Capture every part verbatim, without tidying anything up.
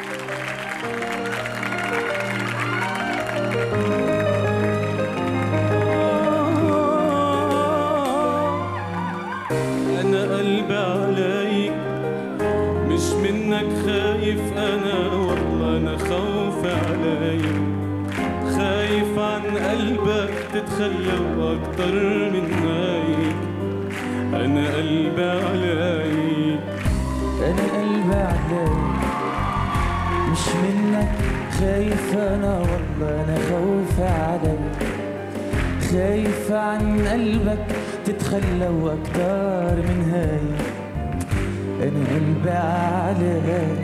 أنا قلبي عليك مش منك خايف، أنا والله أنا خوف عليك، خايف عن قلبك تتخلى وأكتر من هيك. أنا قلبي عليك، أنا قلبي عليك مش منك خايف، أنا والله أنا خوف عليك، خايف عن قلبك تتخلى وأكتر من هيك. أنا قلبي عليك.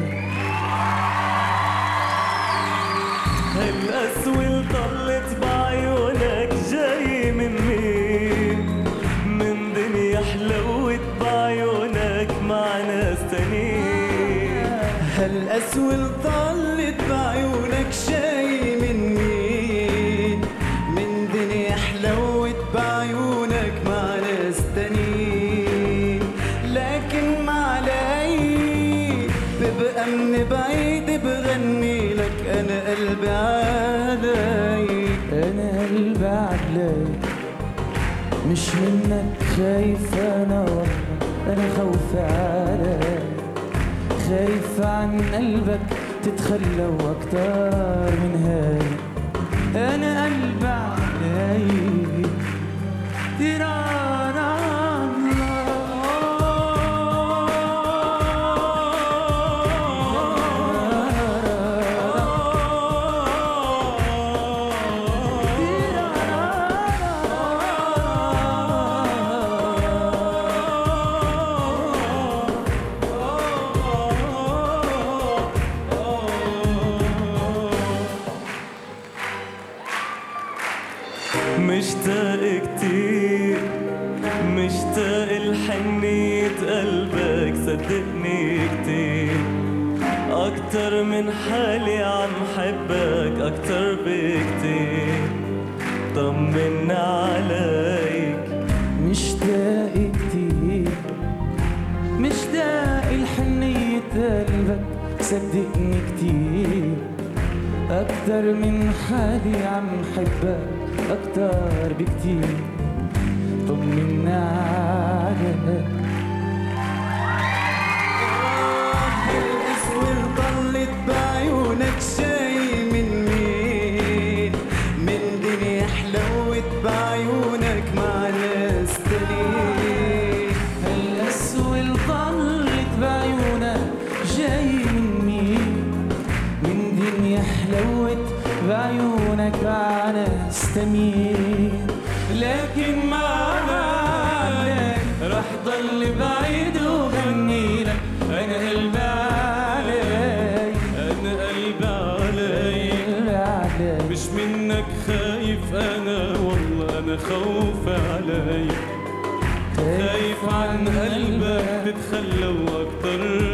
هالقسوة طلت بعيونك جاي من مين؟ من دنيا حلوت بعيونك مع ناس تانيين. هالقسوة طلت بعيونك جاي من مين؟ من دنيا حلوت بعيونك مع ناس تانيين. لكن ما علي ببقى من بعيد بغني لك، أنا قلبي عليك، أنا قلبي عليك مش منك خايف، أنا والله أنا خوف عليك، خايف عن قلبك تتخلى وأكتر من هيك. أنا قلبي عليك ترانا مشتاق كتير، مشتاق لحنية قلبك، صدقني كتير أكتر من حالي عم حبك أكتر بكتير. طمنا عليك. مشتاق كتير، مشتاق لحنية قلبك، صدقني كتير أكتر من حالي عم حبك أكتر بكتير. طمنا عليك. القسوة ضلت بعيونك جاي من مين؟ من دنيا حلوت بعيونك مع ناس تانيين. القسوة ضلت بعيونك جاي من مين؟ من دنيا حلوت بعيونك مع ناس تانيين. لكن ما عليك رح ضل بعيد وغني لك، أنا قلبي عليك، أنا قلبي عليك مش منك خايف، أنا والله أنا خوف عليك، خايف عن قلبك تتخلى وأكتر